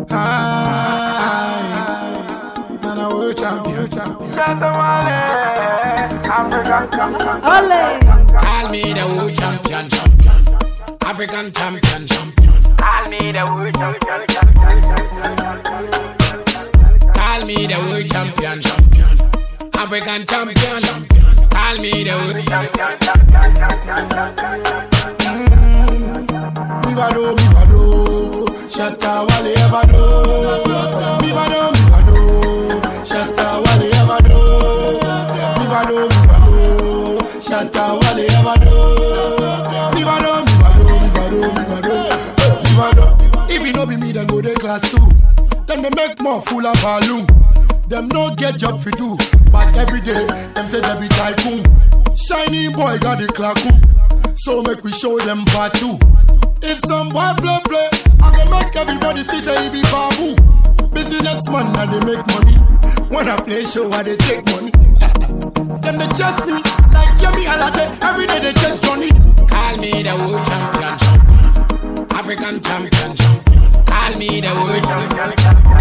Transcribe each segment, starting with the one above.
Man, a world champion. Ole. Call me the world champion, champion. African champion, champion. Call me the world champion. Call me the world champion, champion. African champion, champion. Call me the world champion. Mivado, mivado, shatta wale evado. Mivado, mivado, shatta wale evado. Mivado, mivado, shatta wale evado. Mivado, mivado, mivado, mivado, mivado. If you no be me, then go to class 2. Then they make more full of balloon. Them no get job fi do, but every day them say they be tycoon. Shiny boy got the clacoon, so make we show them part 2. If some boy play, I can make everybody see say he be babu. Businessman and they make money. When I play show, I they take money. Them they chase me like Yemi Alade. Every day they chase Johnny. Call me the world champion, champion. African champion, champion. Call me the world champion.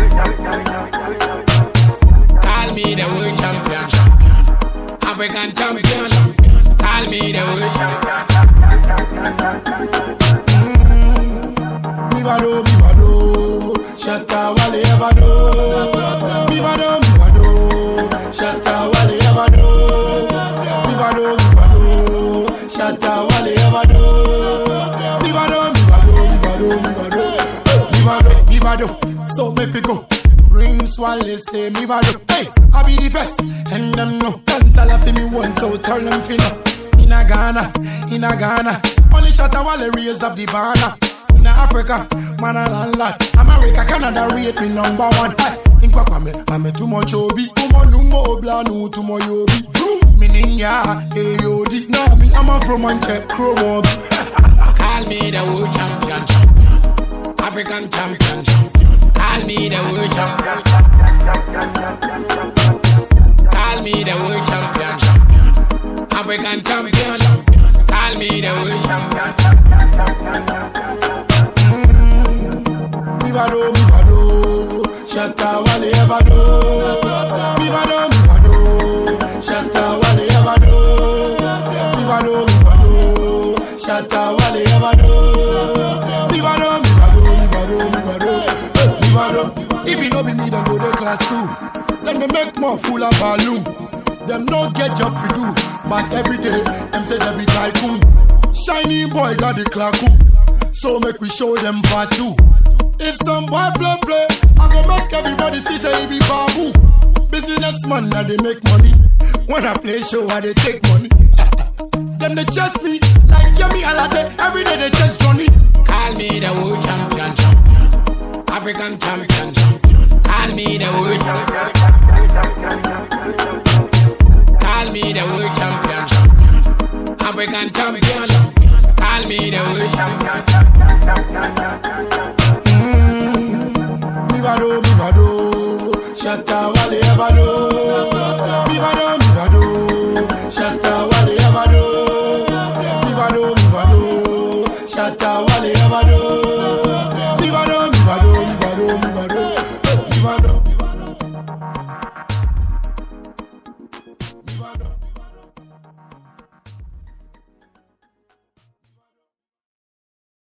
Call me the world champion, champion. African champion, champion. Call me the world champion. Mivado, mivado, shatta wale evado. Mivado, mivado, shatta wale evado. Mivado, mivado, shatta wale evado. Mivado, mivado, mivado, mivado, mivado. So make we go. Ring swallow say mivado. Hey, I be the first, and them know. Dance all of me one, so tell them finna. In a Ghana, only shatta wale raise up the banner. In Africa, man a landlord. America, Canada rate me number 1. In Kwame, I'm too much obi. Too much numo oblanu, too much yobi. Vroom, me ninya, ayodi. Now me, I'm a from Manchester, Chrome. Call me the world champion, champion. African champion, champion. Call me the world champion. Call me the world champion, champion. African champion, champion. Call me the world champion. Mivado, mivado, shatta wale evado. Mivado, mivado, shatta wale evado. Mivado, mivado, shatta wale evado. Mivado, mivado, mivado, mivado. If you no be me, then go to class 2. Then they make more full of balloon. Them no get job fi do, but every day them say they be tycoon. Shiny boy got the clacoon, so make we show them part 2. If some boy play, I go make everybody see say he be babu. Businessman and they make money. When I play show, I they take money. Them they chase me like Yemi Alade. Every day they chase Johnny. Call me the world champion, champion. African champion, champion. Call me the world champion. Call me the world champion, champion. African champion, champion. Call me the world champion.